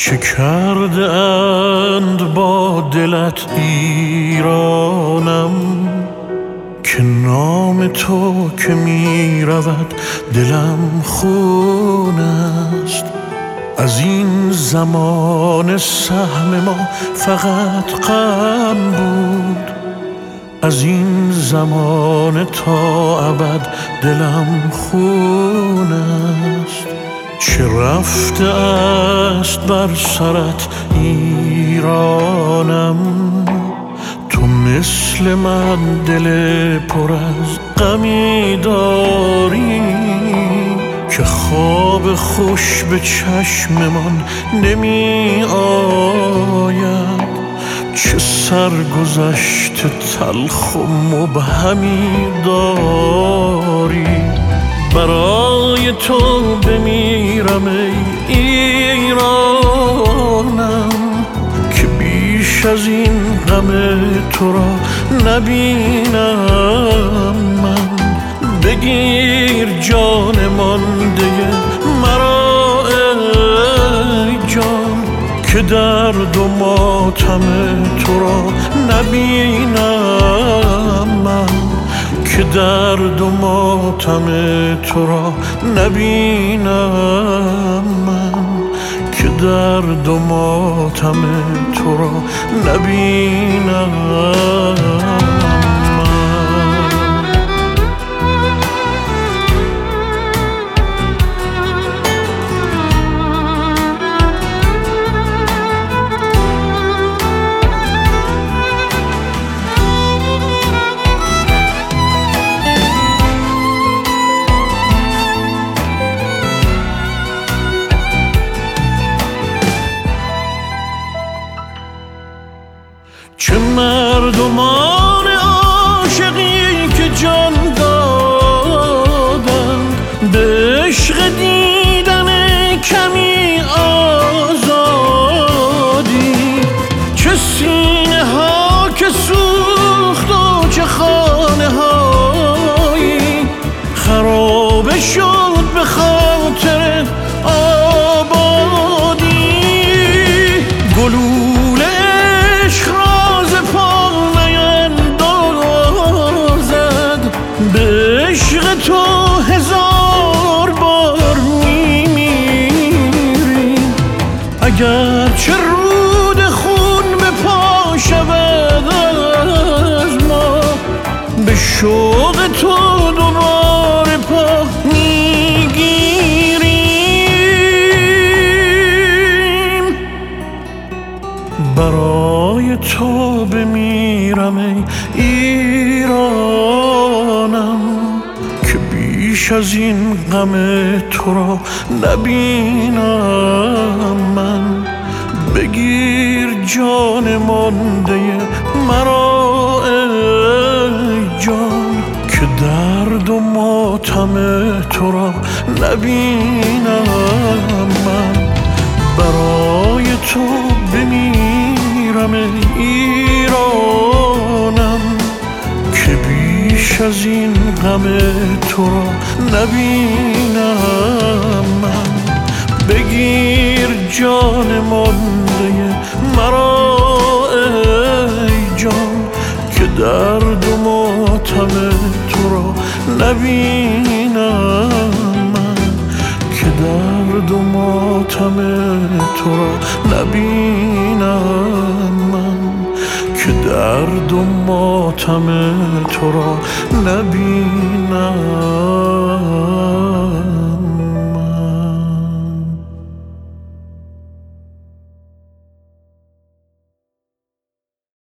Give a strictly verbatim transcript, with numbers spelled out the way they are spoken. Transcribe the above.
چه کرده اند با دلت ایرانم که نام تو که می رود دلم خون است. از این زمان سهم ما فقط غم بود، از این زمان تا ابد دلم خون است. چه رفته است بر سرت ایرانم، تو مثل من دل پر از غمی داری که خواب خوش به چشممان نمی آید. چه سرگذشت تلخ و مبهمی داری، برای تو بمیرم ای ایرانم که بیش از این غم تو را نبینم من. بگیر جان مانده مرا ای جان که درد و ماتم تو را نبینم من، که درد و ماتم تو را نبینم من، که درد و ماتم تو را نبینم من. چه مردمان عاشقی که جان دادند به عشق دیدن کمی آزادی. چه سینه ها که سوخت و چه خانه هایی خراب شد به خاطر آبادی. گلوله عشق به عشق تو هزار بار میمیریم، اگر چه رود خون به پا شود از ما به شوق تو دوباره پا میگیریم. برای تو بمیرم ای ایرانم که بیش از این غم تو را نبینم من. بگیر جان مانده مرا ای جان که درد و ماتم تو را نبینم من. برای تو بمیرم ای ایرانم که بیش از این غم تو را نبینم من. بگیر جان مانده مرا ای جان که درد و ماتم تو را نبینم من، که درد و ماتم تو را نبینم من، که درد و ماتم تو را نبینم.